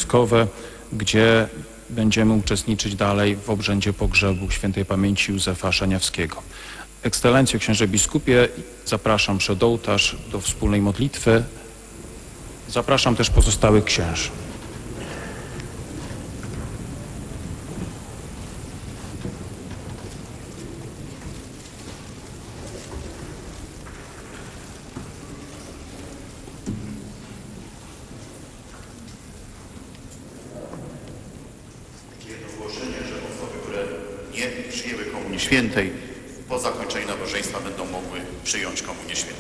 wojskowe, gdzie będziemy uczestniczyć dalej w obrzędzie pogrzebu świętej pamięci Józefa Szaniawskiego. Ekscelencjo, księże biskupie, zapraszam przed ołtarz do wspólnej modlitwy. Zapraszam też pozostałych księży. Świętej po zakończeniu nabożeństwa będą mogły przyjąć komunię świętą.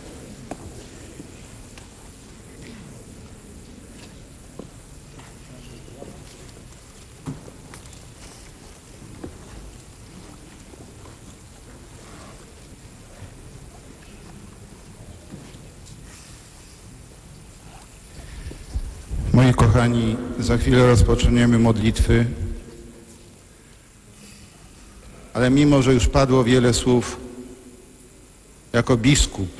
Moi kochani, za chwilę rozpoczniemy modlitwy. Ale mimo, że już padło wiele słów, jako biskup,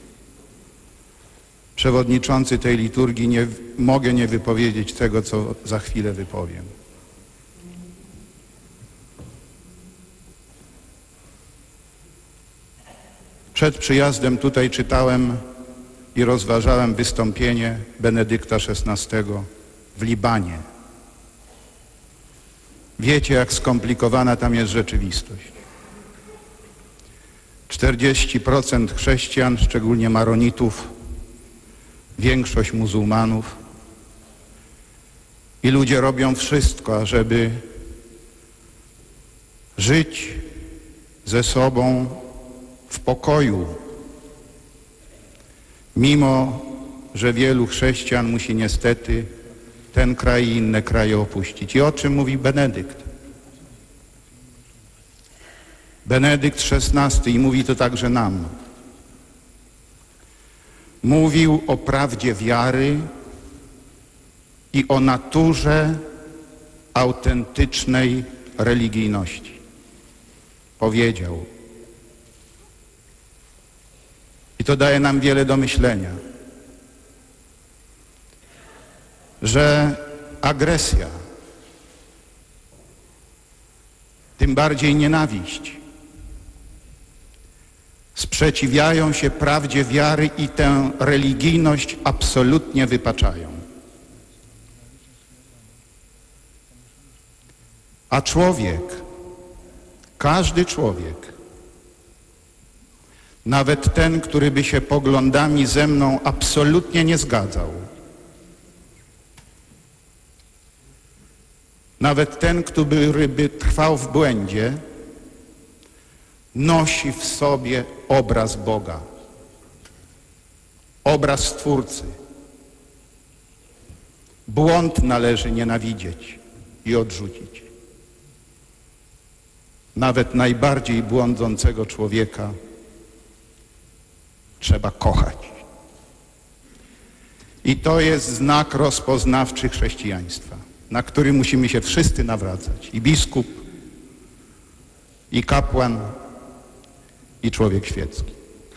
przewodniczący tej liturgii, nie mogę nie wypowiedzieć tego, co za chwilę wypowiem. Przed przyjazdem tutaj czytałem i rozważałem wystąpienie Benedykta XVI w Libanie. Wiecie, jak skomplikowana tam jest rzeczywistość. 40% chrześcijan, szczególnie maronitów, większość muzułmanów. I ludzie robią wszystko, ażeby żyć ze sobą w pokoju, mimo że wielu chrześcijan musi niestety ten kraj i inne kraje opuścić. I o czym mówi Benedykt? Benedykt XVI, i mówi to także nam, mówił o prawdzie wiary i o naturze autentycznej religijności. Powiedział. I to daje nam wiele do myślenia, że agresja, tym bardziej nienawiść, sprzeciwiają się prawdzie wiary i tę religijność absolutnie wypaczają. A człowiek, każdy człowiek, nawet ten, który by się poglądami ze mną absolutnie nie zgadzał, nawet ten, który by trwał w błędzie, nosi w sobie obraz Boga, obraz Stwórcy. Błąd należy nienawidzieć i odrzucić. Nawet najbardziej błądzącego człowieka trzeba kochać. I to jest znak rozpoznawczy chrześcijaństwa, na który musimy się wszyscy nawracać. I biskup, i kapłan, i człowiek świecki.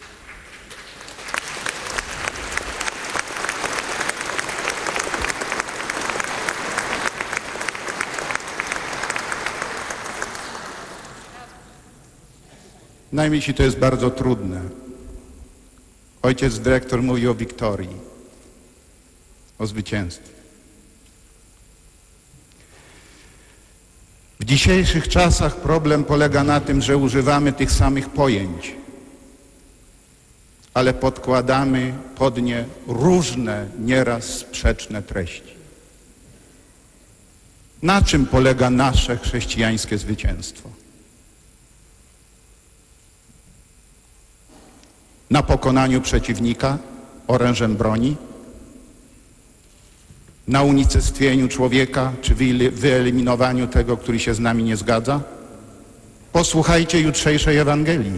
Najmniej to jest bardzo trudne. Ojciec dyrektor mówi o wiktorii, o zwycięstwie. W dzisiejszych czasach problem polega na tym, że używamy tych samych pojęć, ale podkładamy pod nie różne, nieraz sprzeczne treści. Na czym polega nasze chrześcijańskie zwycięstwo? Na pokonaniu przeciwnika orężem broni? Na unicestwieniu człowieka, czy wyeliminowaniu tego, który się z nami nie zgadza? Posłuchajcie jutrzejszej Ewangelii.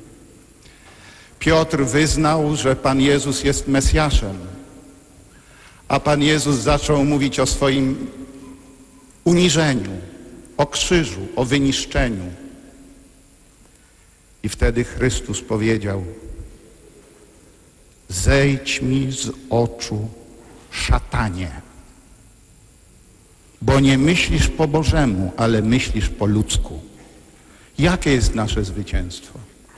Piotr wyznał, że Pan Jezus jest Mesjaszem, a Pan Jezus zaczął mówić o swoim uniżeniu, o krzyżu, o wyniszczeniu. I wtedy Chrystus powiedział: zejdź mi z oczu, szatanie. bo nie myślisz po Bożemu, ale myślisz po ludzku. Jakie jest nasze zwycięstwo?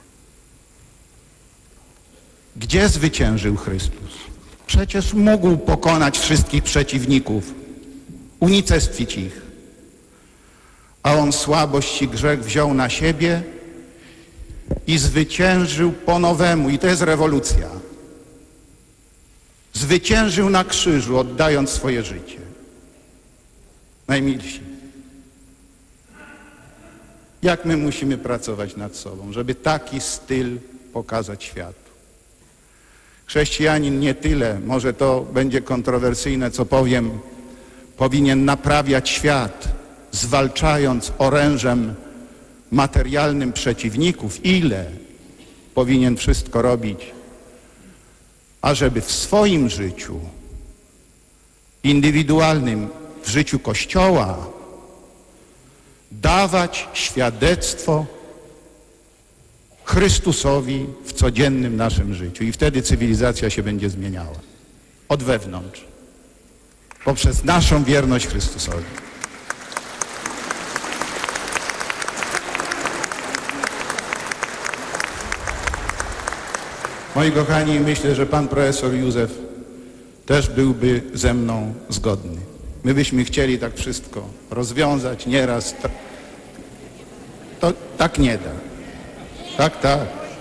Gdzie zwyciężył Chrystus? Przecież mógł pokonać wszystkich przeciwników, unicestwić ich. A On słabość i grzech wziął na siebie i zwyciężył po nowemu. I to jest rewolucja. Zwyciężył na krzyżu, oddając swoje życie. Najmilsi, jak my musimy pracować nad sobą, żeby taki styl pokazać światu. Chrześcijanin nie tyle, może to będzie kontrowersyjne, co powiem, powinien naprawiać świat, zwalczając orężem materialnym przeciwników, ile powinien wszystko robić, ażeby w swoim życiu indywidualnym, w życiu Kościoła dawać świadectwo Chrystusowi w codziennym naszym życiu. I wtedy cywilizacja się będzie zmieniała. Od wewnątrz. Poprzez naszą wierność Chrystusowi. Moi kochani, myślę, że pan profesor Józef też byłby ze mną zgodny. My byśmy chcieli tak wszystko rozwiązać nieraz. To tak nie da. Tak, tak.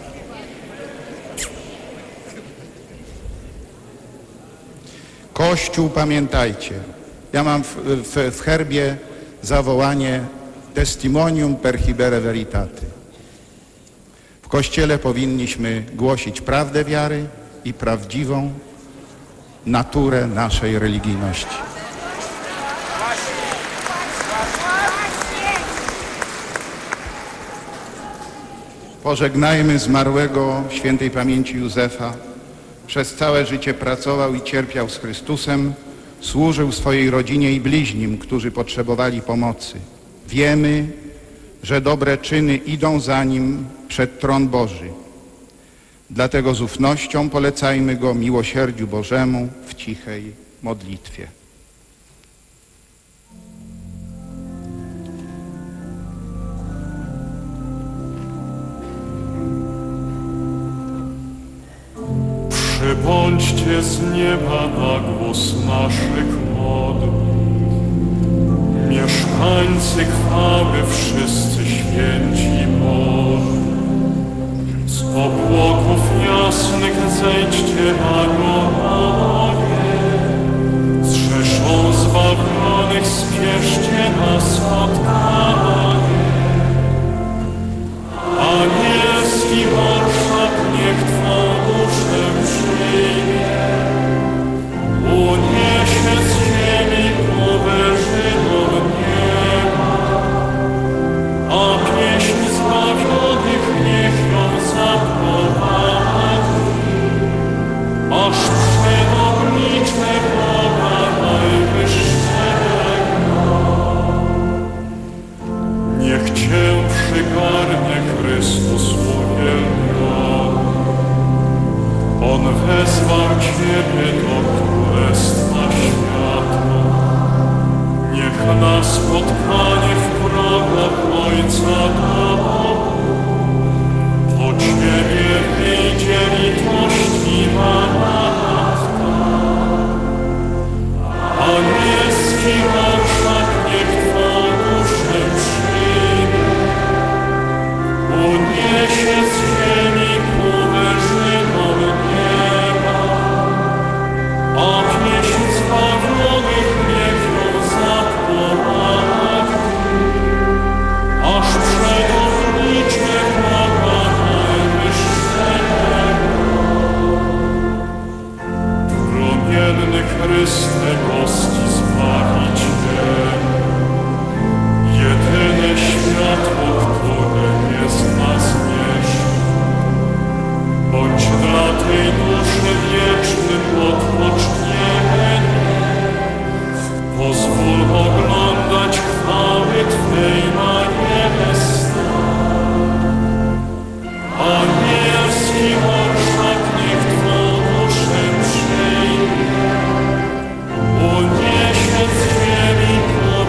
Kościół, pamiętajcie. Ja mam w herbie zawołanie testimonium per hibere veritate. W Kościele powinniśmy głosić prawdę wiary i prawdziwą naturę naszej religijności. Pożegnajmy zmarłego świętej pamięci Józefa. Przez całe życie pracował i cierpiał z Chrystusem, służył swojej rodzinie i bliźnim, którzy potrzebowali pomocy. Wiemy, że dobre czyny idą za nim przed tron Boży. Dlatego z ufnością polecajmy go miłosierdziu Bożemu w cichej modlitwie. Przybądźcie z nieba na głos naszych modlitw. Mieszkańcy chwały, wszyscy święci Boży. Z obłoków jasnych zejdźcie aniołowie. Z rzeszą zbawionych spieszcie na spotkanie. Anielski marszak niech Twą duszę przyjmie, uniesie z ziemi ku wyżynom nieba, a pieśń zbawionych niech ją zaprowadzi, aż przed oblicze Boga Najwyższego. Niech Cię przygarnie Chrystus uwielbiony. On wezwał Ciebie do Królestwa Światła. Niech na spotkanie w progach Ojca domu po Ciebie wyjdzie litościwa matka. Anielski marszak niech Twą duszę przyjmie, uniesie z ziemi ku wyżynom nieba, a pieśń zbawionych niech ją zaprowadzi, aż przed oblicze Boga Najwyższego. Promienny Chryste, boski Zbawicielu, jedyne światło, które jest nas zmierzch. Bądź dla tej duszy wiecznym odpocznieniem. Pozwól oglądać chwały Twej na niebesach. Anielski marszak niech Twą duszę przyjmie, uniesie z ziemi ku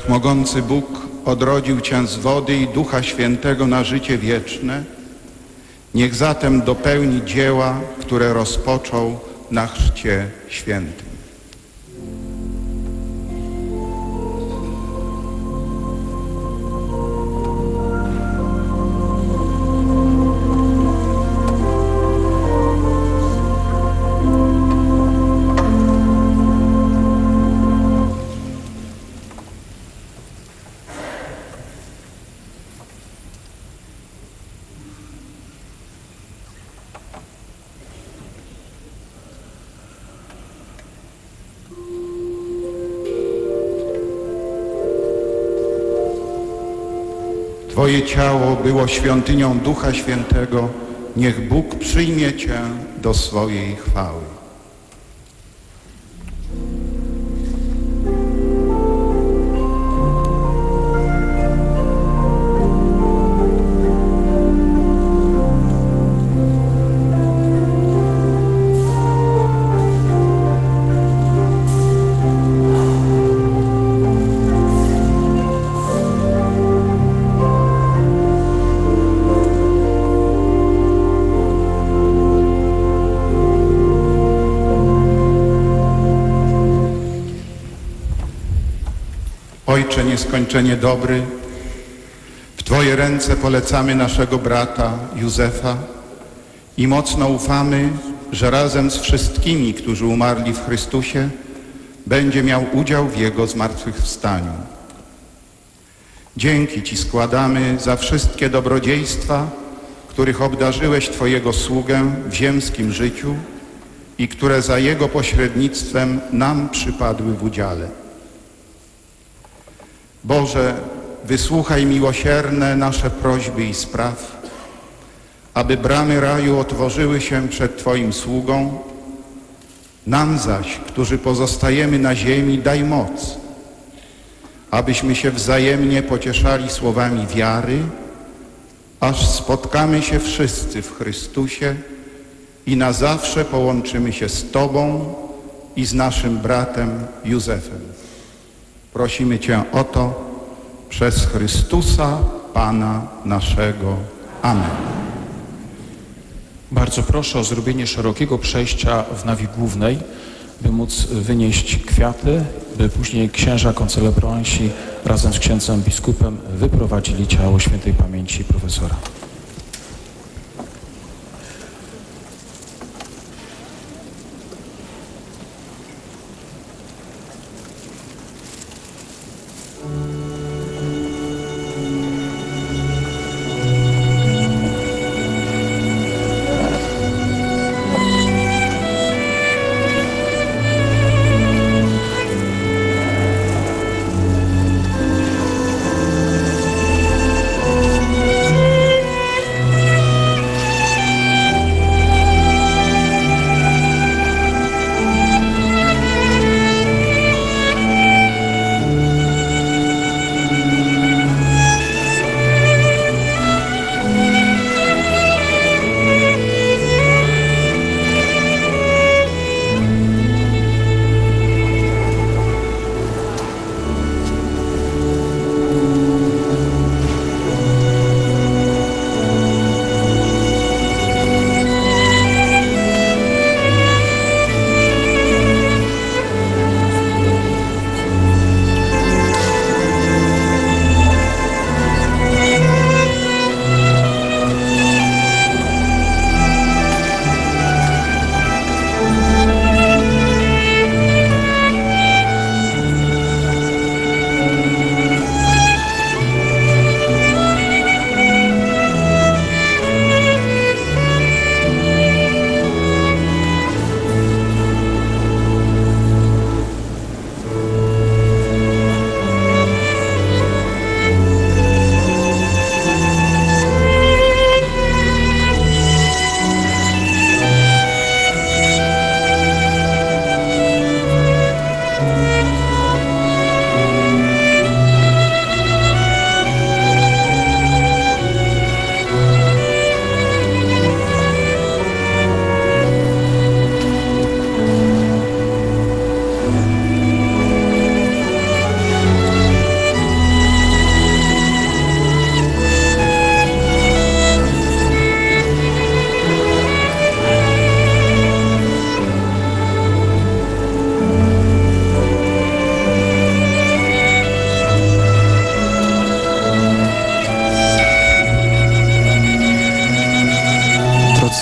Wszechmogący Bóg odrodził Cię z wody i Ducha Świętego na życie wieczne. Niech zatem dopełni dzieła, które rozpoczął na chrzcie świętym. Twoje ciało było świątynią Ducha Świętego. Niech Bóg przyjmie Cię do swojej chwały. Ojcze nieskończenie dobry, w Twoje ręce polecamy naszego brata Józefa i mocno ufamy, że razem z wszystkimi, którzy umarli w Chrystusie, będzie miał udział w Jego zmartwychwstaniu. Dzięki Ci składamy za wszystkie dobrodziejstwa, których obdarzyłeś Twojego sługę w ziemskim życiu i które za Jego pośrednictwem nam przypadły w udziale. Boże, wysłuchaj miłosierne nasze prośby i spraw, aby bramy raju otworzyły się przed Twoim sługą. Nam zaś, którzy pozostajemy na ziemi, daj moc, abyśmy się wzajemnie pocieszali słowami wiary, aż spotkamy się wszyscy w Chrystusie i na zawsze połączymy się z Tobą i z naszym bratem Józefem. Prosimy Cię o to przez Chrystusa, Pana naszego. Amen. Bardzo proszę o zrobienie szerokiego przejścia w nawi głównej, by móc wynieść kwiaty, by później księża koncelebranci razem z księdzem biskupem wyprowadzili ciało świętej pamięci profesora.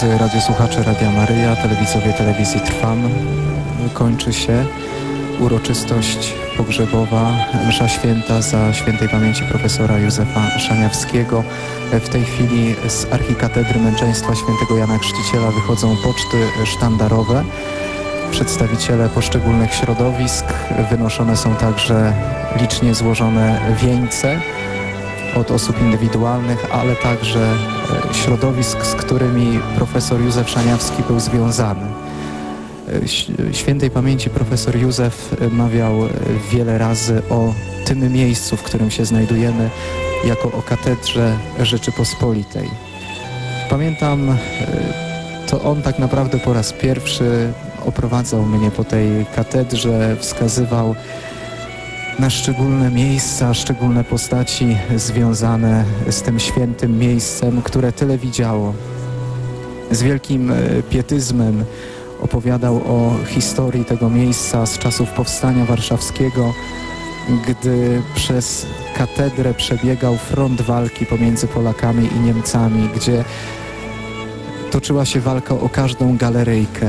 drodzy radiosłuchacze Radia Maryja, telewidzowie telewizji Trwam, kończy się uroczystość pogrzebowa, msza święta za świętej pamięci profesora Józefa Szaniawskiego. W tej chwili z archikatedry Męczeństwa świętego Jana Chrzciciela wychodzą poczty sztandarowe. Przedstawiciele poszczególnych środowisk, wynoszone są także licznie złożone wieńce od osób indywidualnych, ale także środowisk, z którymi profesor Józef Szaniawski był związany. Świętej pamięci profesor Józef mawiał wiele razy o tym miejscu, w którym się znajdujemy, jako o katedrze Rzeczypospolitej. Pamiętam, to on tak naprawdę po raz pierwszy oprowadzał mnie po tej katedrze, wskazywał na szczególne miejsca, szczególne postaci związane z tym świętym miejscem, które tyle widziało. Z wielkim pietyzmem opowiadał o historii tego miejsca z czasów Powstania Warszawskiego, gdy przez katedrę przebiegał front walki pomiędzy Polakami i Niemcami, gdzie toczyła się walka o każdą galeryjkę.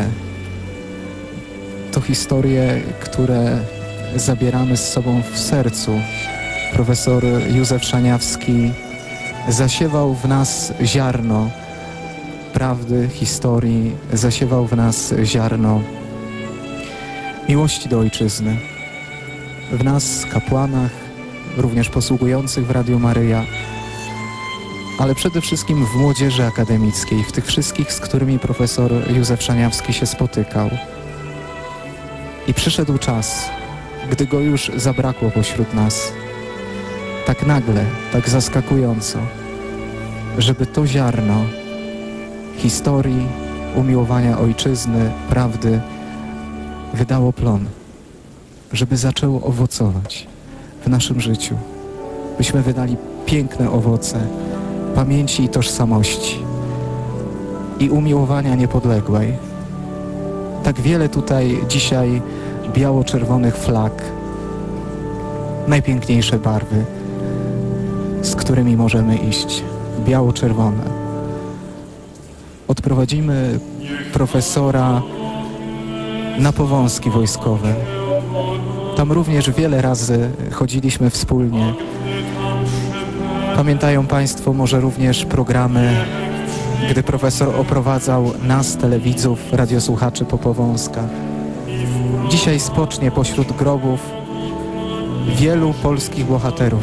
To historie, które zabieramy z sobą w sercu. Profesor Józef Szaniawski zasiewał w nas ziarno prawdy, historii, zasiewał w nas ziarno miłości do ojczyzny. W nas, kapłanach, również posługujących w Radiu Maryja, ale przede wszystkim w młodzieży akademickiej, w tych wszystkich, z którymi profesor Józef Szaniawski się spotykał. I przyszedł czas, gdy go już zabrakło pośród nas, tak nagle, tak zaskakująco, żeby to ziarno historii, umiłowania ojczyzny, prawdy wydało plon, żeby zaczęło owocować w naszym życiu, byśmy wydali piękne owoce pamięci i tożsamości i umiłowania niepodległej. Tak wiele tutaj dzisiaj biało-czerwonych flag, najpiękniejsze barwy, z którymi możemy iść, biało-czerwone. Odprowadzimy profesora na powązki wojskowe. Tam również wiele razy chodziliśmy wspólnie. Pamiętają Państwo może również programy, gdy profesor oprowadzał nas, telewidzów, radiosłuchaczy po powązkach. Dzisiaj spocznie pośród grobów wielu polskich bohaterów.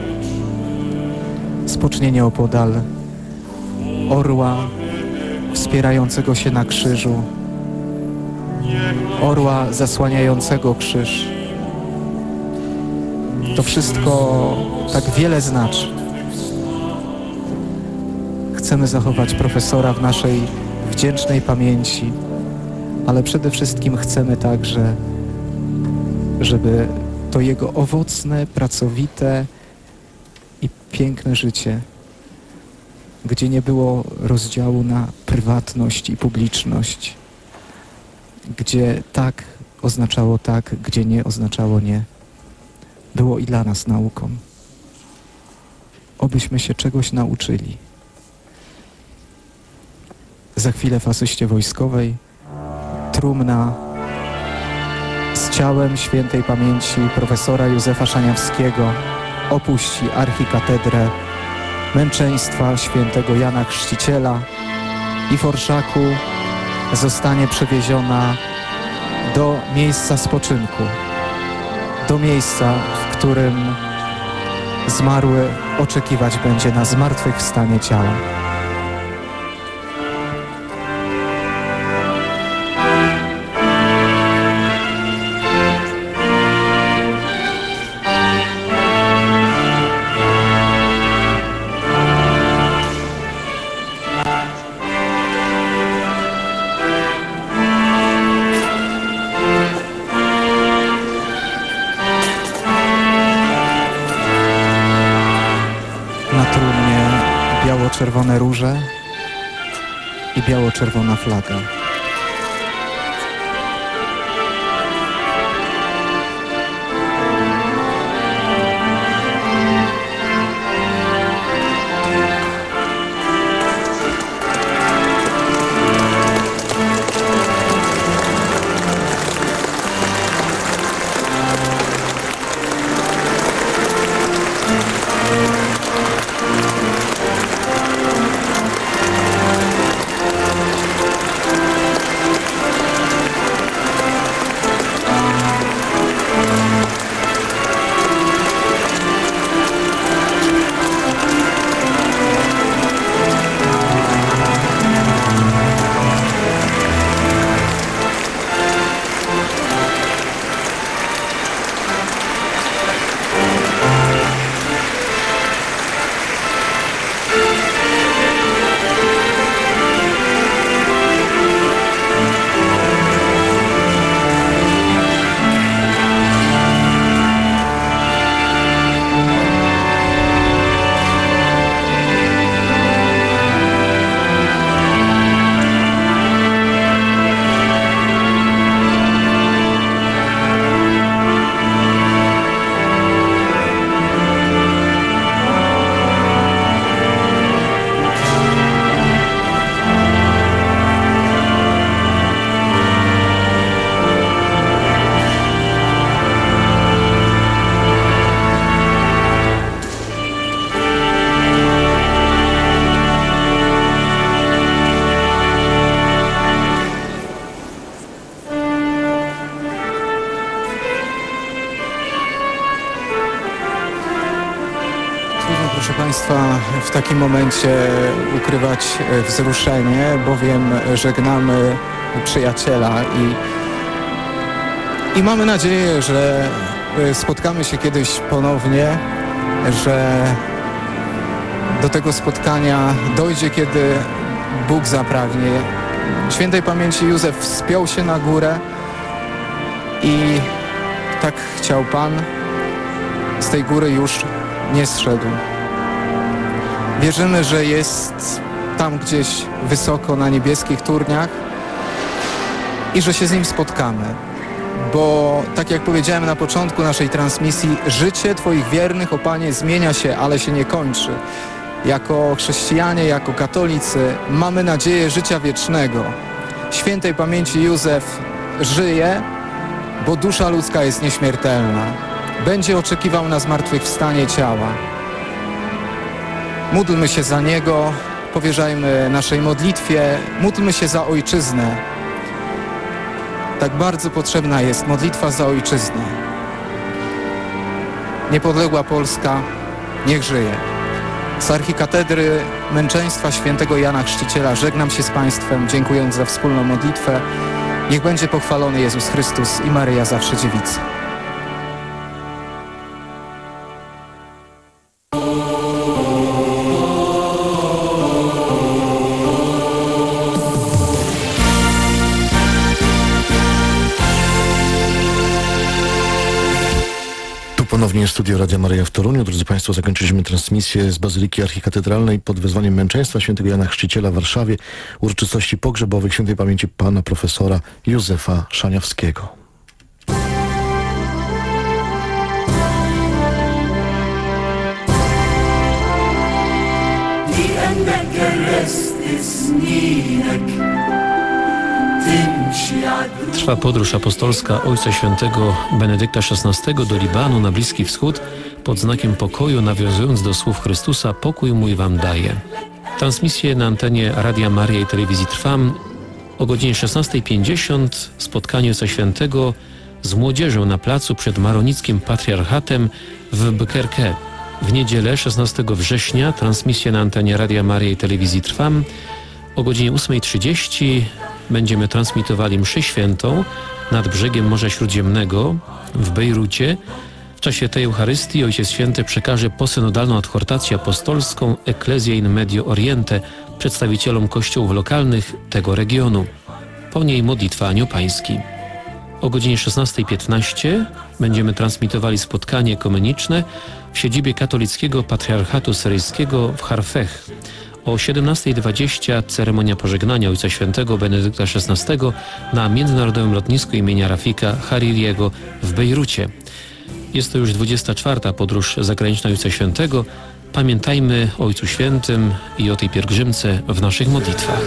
Spocznie nieopodal orła wspierającego się na krzyżu, orła zasłaniającego krzyż. To wszystko tak wiele znaczy. Chcemy zachować profesora w naszej wdzięcznej pamięci, ale przede wszystkim chcemy także, żeby to jego owocne, pracowite i piękne życie, gdzie nie było rozdziału na prywatność i publiczność, gdzie tak oznaczało tak, gdzie nie oznaczało nie, było i dla nas nauką. Obyśmy się czegoś nauczyli. Za chwilę w asyście wojskowej trumna z ciałem świętej pamięci profesora Józefa Szaniawskiego opuści archikatedrę Męczeństwa świętego Jana Chrzciciela i w orszaku zostanie przewieziona do miejsca spoczynku, do miejsca, w którym zmarły oczekiwać będzie na zmartwychwstanie ciała. Biało-czerwone róże i biało-czerwona flaga. Państwa, w takim momencie ukrywać wzruszenie, bowiem żegnamy przyjaciela i mamy nadzieję, że spotkamy się kiedyś ponownie, że do tego spotkania dojdzie, kiedy Bóg zapragnie. Świętej pamięci Józef wspiął się na górę i tak chciał Pan, z tej góry już nie zszedł. Wierzymy, że jest tam gdzieś wysoko na niebieskich turniach i że się z Nim spotkamy. Bo tak jak powiedziałem na początku naszej transmisji, życie Twoich wiernych, o Panie, zmienia się, ale się nie kończy. Jako chrześcijanie, jako katolicy mamy nadzieję życia wiecznego. Świętej pamięci Józef żyje, bo dusza ludzka jest nieśmiertelna. Będzie oczekiwał na zmartwychwstanie ciała. Módlmy się za Niego, powierzajmy naszej modlitwie, módlmy się za Ojczyznę. Tak bardzo potrzebna jest modlitwa za Ojczyznę. Niepodległa Polska niech żyje. Z archikatedry Męczeństwa Świętego Jana Chrzciciela żegnam się z Państwem, dziękując za wspólną modlitwę. Niech będzie pochwalony Jezus Chrystus i Maryja zawsze dziewica. Ponownie Studio Radia Maryja w Toruniu. Drodzy Państwo, zakończyliśmy transmisję z Bazyliki Archikatedralnej pod wezwaniem Męczeństwa Świętego Jana Chrzciciela w Warszawie, uroczystości pogrzebowych świętej pamięci pana profesora Józefa Szaniawskiego. Trwa podróż apostolska Ojca Świętego Benedykta XVI do Libanu na Bliski Wschód pod znakiem pokoju, nawiązując do słów Chrystusa: pokój mój wam daję. Transmisję na antenie Radia Maryja i Telewizji Trwam. O godzinie 16:50 spotkanie Ojca Świętego z młodzieżą na placu przed Maronickim Patriarchatem w Bkerké. W niedzielę 16 września transmisję na antenie Radia Maryja i Telewizji Trwam. O godzinie 8:30 będziemy transmitowali mszę świętą nad brzegiem Morza Śródziemnego w Bejrucie. W czasie tej Eucharystii Ojciec Święty przekaże posynodalną adhortację apostolską Ecclesia in Medio Oriente przedstawicielom kościołów lokalnych tego regionu. Po niej modlitwa Anioł Pański. O godzinie 16:15 będziemy transmitowali spotkanie ekumeniczne w siedzibie katolickiego Patriarchatu Syryjskiego w Harfech. O 17:20 ceremonia pożegnania Ojca Świętego Benedykta XVI na międzynarodowym lotnisku imienia Rafika Haririego w Bejrucie. Jest to już 24. podróż zagraniczna Ojca Świętego. Pamiętajmy o Ojcu Świętym i o tej pielgrzymce w naszych modlitwach.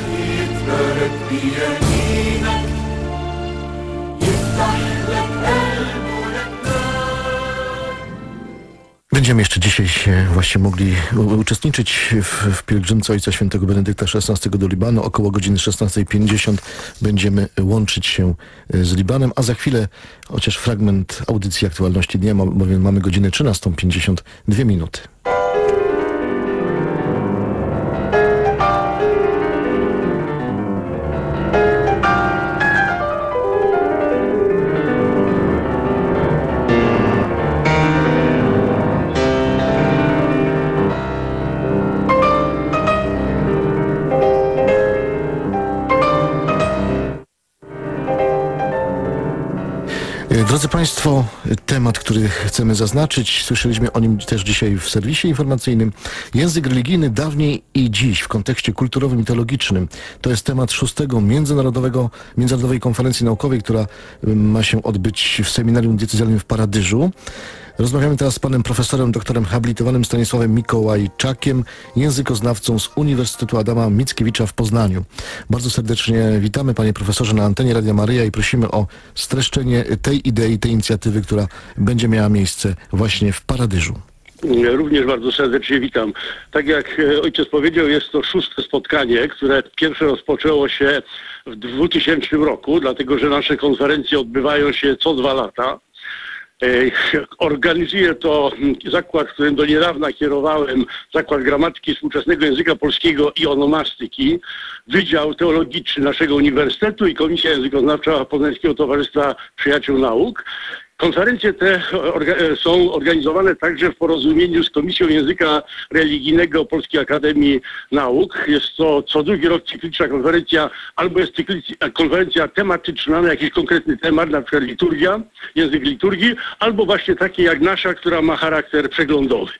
Będziemy jeszcze dzisiaj właśnie mogli uczestniczyć w pielgrzymce Ojca Świętego Benedykta XVI do Libanu. Około godziny 16:50 będziemy łączyć się z Libanem, a za chwilę chociaż fragment audycji Aktualności Dnia, bowiem mamy godzinę 13:52 minuty. Drodzy Państwo, temat, który chcemy zaznaczyć, słyszeliśmy o nim też dzisiaj w serwisie informacyjnym. Język religijny dawniej i dziś w kontekście kulturowym i teologicznym. To jest temat 6. Międzynarodowej Konferencji Naukowej, która ma się odbyć w seminarium diecezjalnym w Paradyżu. Rozmawiamy teraz z panem profesorem, doktorem habilitowanym Stanisławem Mikołajczakiem, językoznawcą z Uniwersytetu Adama Mickiewicza w Poznaniu. Bardzo serdecznie witamy, panie profesorze, na antenie Radia Maryja i prosimy o streszczenie tej idei, tej inicjatywy, która będzie miała miejsce właśnie w Paradyżu. Również bardzo serdecznie witam. Tak jak ojciec powiedział, jest to 6. spotkanie, które pierwsze rozpoczęło się w 2000 roku, dlatego że nasze konferencje odbywają się co 2 lata. Organizuje to zakład, którym do niedawna kierowałem, Zakład Gramatyki Współczesnego Języka Polskiego i Onomastyki, Wydział Teologiczny naszego Uniwersytetu i Komisja Językoznawcza Poznańskiego Towarzystwa Przyjaciół Nauk. Konferencje te są organizowane także w porozumieniu z Komisją Języka Religijnego Polskiej Akademii Nauk. Jest to co drugi rok cykliczna konferencja, albo jest konferencja tematyczna na jakiś konkretny temat, na przykład liturgia, język liturgii, albo właśnie takie jak nasza, która ma charakter przeglądowy.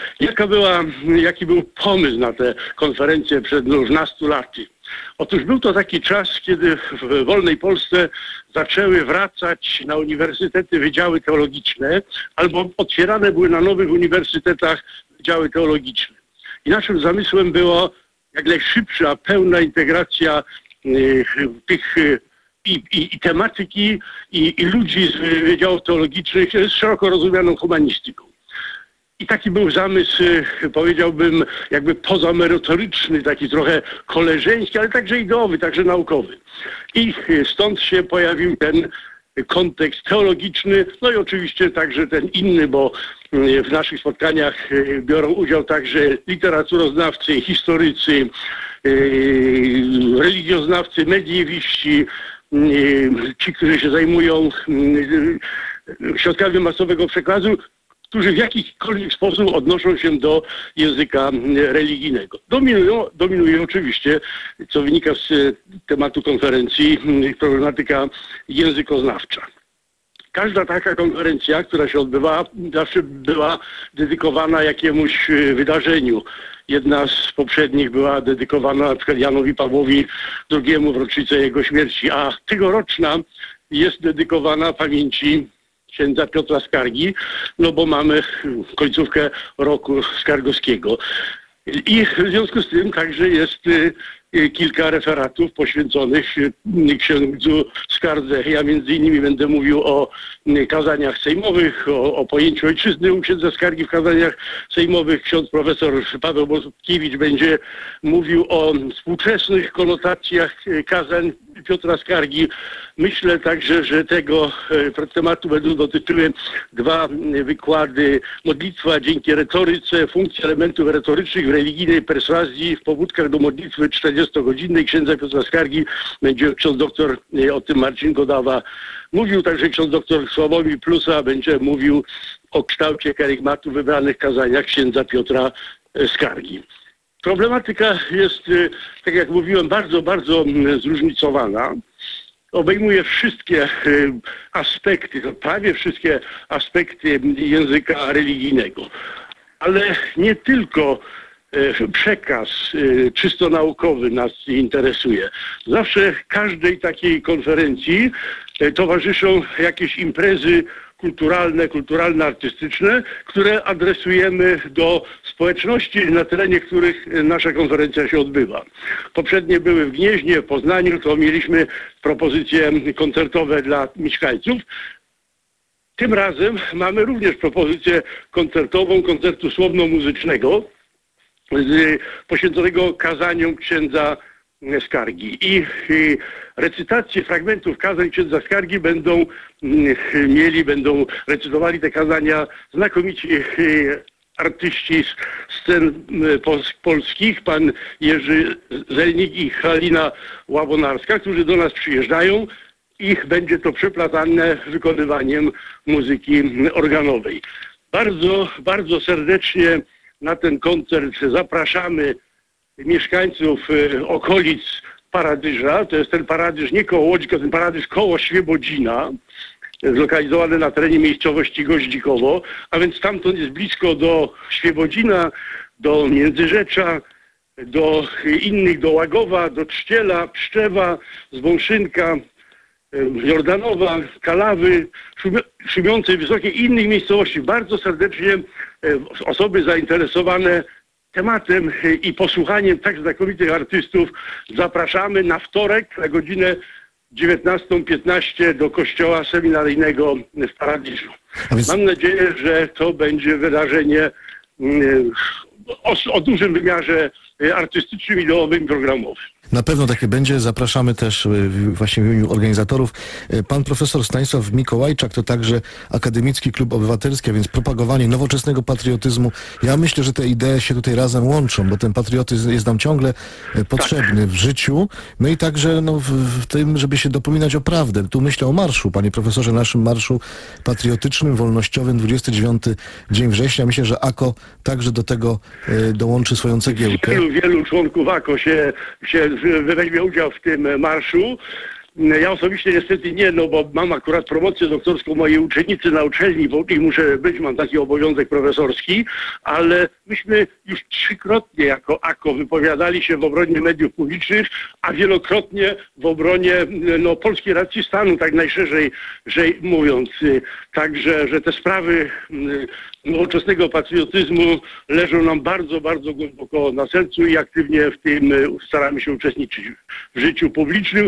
Jaki był pomysł na te konferencje przed już nastu laty? Otóż był to taki czas, kiedy w wolnej Polsce zaczęły wracać na uniwersytety wydziały teologiczne, albo otwierane były na nowych uniwersytetach wydziały teologiczne. I naszym zamysłem było jak najszybsza, pełna integracja tych i tematyki, i ludzi z wydziałów teologicznych z szeroko rozumianą humanistyką. I taki był zamysł, powiedziałbym, jakby pozamerytoryczny, taki trochę koleżeński, ale także ideowy, także naukowy. I stąd się pojawił ten kontekst teologiczny, no i oczywiście także ten inny, bo w naszych spotkaniach biorą udział także literaturoznawcy, historycy, religioznawcy, mediewiści, ci, którzy się zajmują środkami masowego przekazu, którzy w jakikolwiek sposób odnoszą się do języka religijnego. Dominuje oczywiście, co wynika z tematu konferencji, problematyka językoznawcza. Każda taka konferencja, która się odbywała, zawsze była dedykowana jakiemuś wydarzeniu. Jedna z poprzednich była dedykowana na przykład Janowi Pawłowi II w rocznicę jego śmierci, a tegoroczna jest dedykowana pamięci księdza Piotra Skargi, no bo mamy końcówkę roku skargowskiego. I w związku z tym także jest kilka referatów poświęconych księdzu Skardze. Ja między innymi będę mówił o kazaniach sejmowych, o pojęciu ojczyzny u księdza Skargi w kazaniach sejmowych. Ksiądz profesor Paweł Bożkiewicz będzie mówił o współczesnych konotacjach kazań Piotra Skargi. Myślę także, że tego tematu będą dotyczyły dwa wykłady: modlitwa dzięki retoryce, funkcja elementów retorycznych w religijnej perswazji w pobudkach do modlitwy 40-godzinnej księdza Piotra Skargi. Będzie ksiądz doktor, o tym Marcin Godawa mówił, także ksiądz doktor Sławomir Plusa będzie mówił o kształcie karygmatu w wybranych kazaniach księdza Piotra Skargi. Problematyka jest, tak jak mówiłem, bardzo, bardzo zróżnicowana. Obejmuje wszystkie aspekty, prawie wszystkie aspekty języka religijnego. Ale nie tylko przekaz czysto naukowy nas interesuje. Zawsze każdej takiej konferencji towarzyszą jakieś imprezy kulturalno-artystyczne, które adresujemy do społeczności, na terenie których nasza konferencja się odbywa. Poprzednie były w Gnieźnie, w Poznaniu, to mieliśmy propozycje koncertowe dla mieszkańców. Tym razem mamy również propozycję koncertową, koncertu słowno-muzycznego poświęconego kazaniom księdza Skargi. I recytacje fragmentów kazań księdza Skargi będą recytowali te kazania znakomici artyści z scen polskich, pan Jerzy Zelnik i Halina Łabonarska, którzy do nas przyjeżdżają, i będzie to przeplatane wykonywaniem muzyki organowej. Bardzo, bardzo serdecznie na ten koncert zapraszamy mieszkańców okolic Paradyża. To jest ten Paradyż nie koło Łodzi, tylko ten Paradyż koło Świebodzina, zlokalizowany na terenie miejscowości Goździkowo, a więc stamtąd jest blisko do Świebodzina, do Międzyrzecza, do innych, do Łagowa, do Trzciela, Pszczewa, Zwąszynka, Jordanowa, Kalawy, Szumiącej Wysokiej i innych miejscowości. Bardzo serdecznie osoby zainteresowane tematem i posłuchaniem tak znakomitych artystów zapraszamy na wtorek na godzinę 19:15 do kościoła seminaryjnego w Paradyżu. Mam nadzieję, że to będzie wydarzenie o dużym wymiarze artystycznym, ideowym i programowym. Na pewno takie będzie. Zapraszamy też właśnie w imieniu organizatorów. Pan profesor Stanisław Mikołajczak to także Akademicki Klub Obywatelski, a więc propagowanie nowoczesnego patriotyzmu. Ja myślę, że te idee się tutaj razem łączą, bo ten patriotyzm jest nam ciągle potrzebny w życiu. No i także w tym, żeby się dopominać o prawdę. Tu myślę o marszu, panie profesorze, naszym marszu patriotycznym, wolnościowym, 29 dzień września. Myślę, że AKO także do tego dołączy swoją cegiełkę. Wielu członków AKO się weźmie udział w tym marszu. Ja osobiście niestety nie, no bo mam akurat promocję doktorską mojej uczennicy na uczelni, bo i muszę być, mam taki obowiązek profesorski, ale myśmy już 3-krotnie jako AKO wypowiadali się w obronie mediów publicznych, a wielokrotnie w obronie polskiej racji stanu, tak najszerzej mówiąc. Także, że te sprawy nowoczesnego patriotyzmu leżą nam bardzo, bardzo głęboko na sercu i aktywnie w tym staramy się uczestniczyć w życiu publicznym.